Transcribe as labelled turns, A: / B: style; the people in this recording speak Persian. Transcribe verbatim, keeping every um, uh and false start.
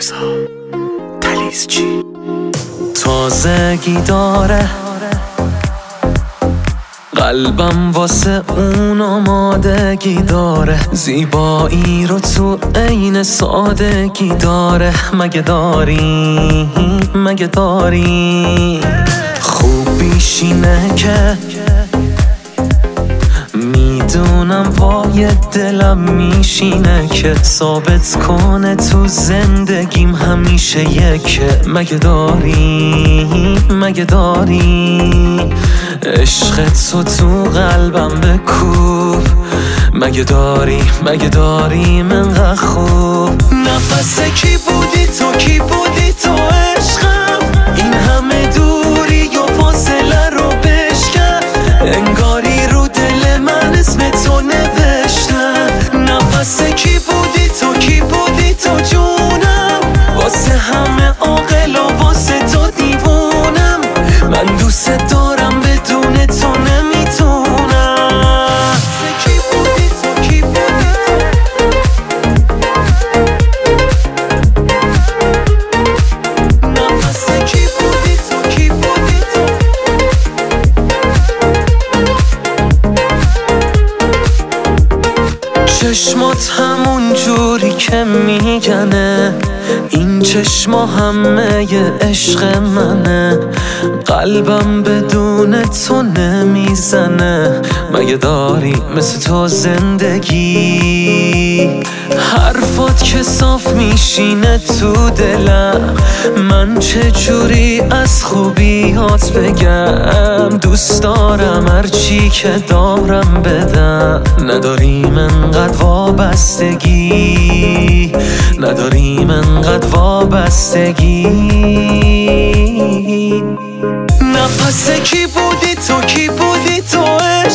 A: رضا تلیزچی تازگی داره قلبم واسه اون آمادگی داره، زیبایی رو تو عین سادگی داره. مگه داری مگه داری خوبیش اینه که میدونم وای دلم میشینه که ثابت کنه تو زندگیم همیشه یکه. مگه داری مگه داری عشق تو تو قلبم بکوب. مگه داری مگه داری منقدر خوب نفس کی بودی تو کی بودی تو عشقم، این همه دوری و فاصله رو بشکن، انگاری رو دل من اسم تو نوشتم. نفس کی بودی تو کی بودی تو جونم، واسه همه عاقل و واسه تو دیوونم. من دوست دارم بدون تو نمیتونم. کی بودی تو کی بودی تو نفس کی بودی تو کی بودی تو چشمات همون جوری که میگنه، این چشما همه ی عشق منه، قلبم بدون تو نمیزنه. مگه داری مثل تو زندگی، حرفات که صاف میشینه تو دلم، من چه جوری از خوبیات بگم. دوست دارم هرچی که دارم بدم، نداریم انقدر وابستگی، نداریم انقدر وابستگی. نفس کی بودی تو کی بودی تو